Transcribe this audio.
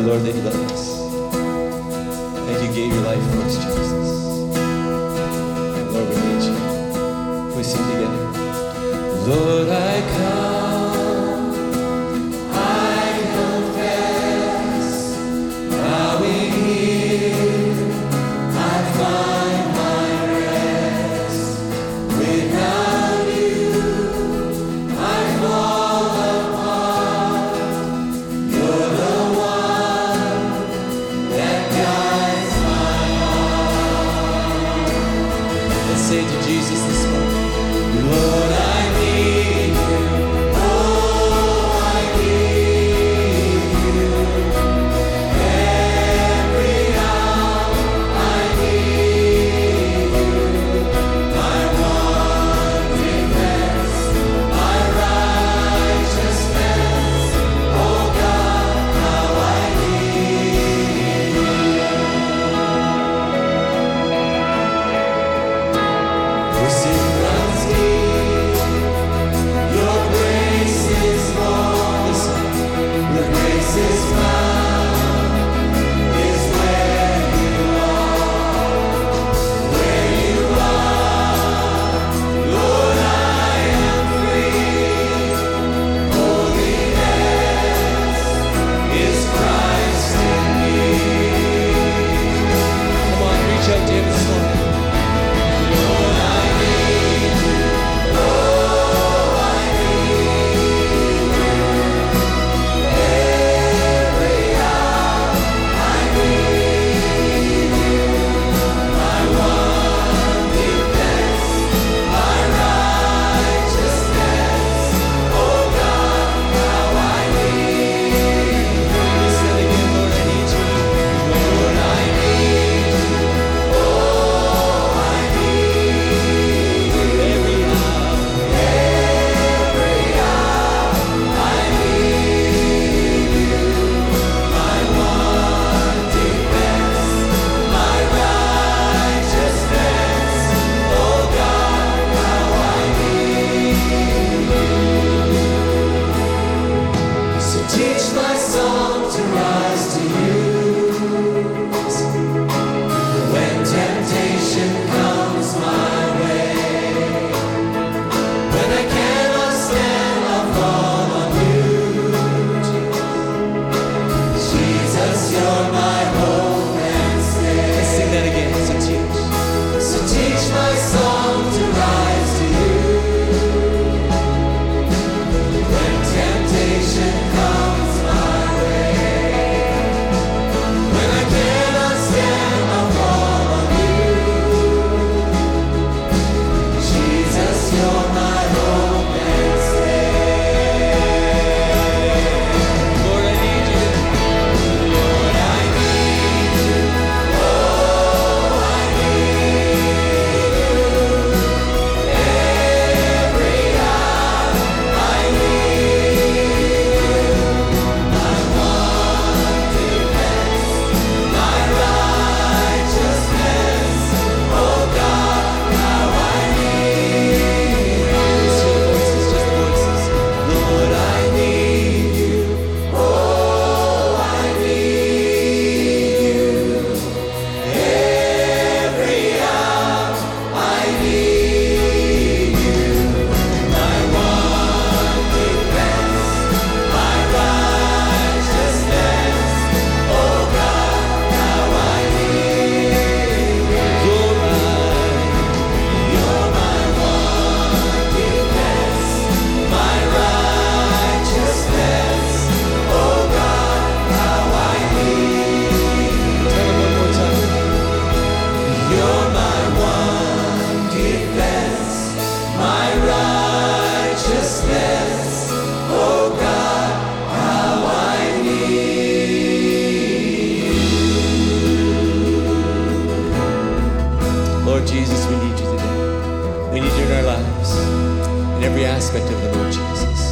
you, Lord, that you love us. That you gave your life for us, Jesus. Lord, we need you. We sing together. Lord, I come, I confess, bowing here, I find my rest. Without you, I fall apart. You're the one that guides my heart. Let's say to Jesus this morning, Lord, I need you. Oh, I need you. Every hour I need you. My one defense, my righteousness. Oh God, how I need you. Mercy runs deep. Your grace is more. Listen. Your grace is found is where you are. Where you are, Lord, I am free. Holiness is Christ in me. Come on, reach out to him this morning. Lord, I need you. Oh, I need you. Every hour I need you. My one defense, my righteousness. Oh God, how I need you. Listen again, Lord, I need you. Lord, I need you. Oh, I need you. Every hour I need you. My one defense, my righteousness. Oh God, how I need you. So teach my song to rise to you. When temptation comes my way, when I cannot stand, I'll fall on you. Jesus, you're my hope and stay. Let's sing that again. So teach my song to rise to you. When temptation comes my way, when I cannot stand, I'll fall on you. Jesus, you're my hope and stay. Lord, I need you. Lord, I need you. Oh, I need you. Every hour I need you. My one defense, my righteousness. Oh God, how I need you. Just the voices. Lord, I need you. Oh, I need you. Every hour I need you. My one defense, my righteousness. Oh God, how I need you. You're my one defense, my righteousness. Oh God, how I need you. Tell him one more time. You're my one defense, my righteousness. Oh God, how I need you. Lord Jesus, we need you today. We need you in our lives, in every aspect of the Lord Jesus.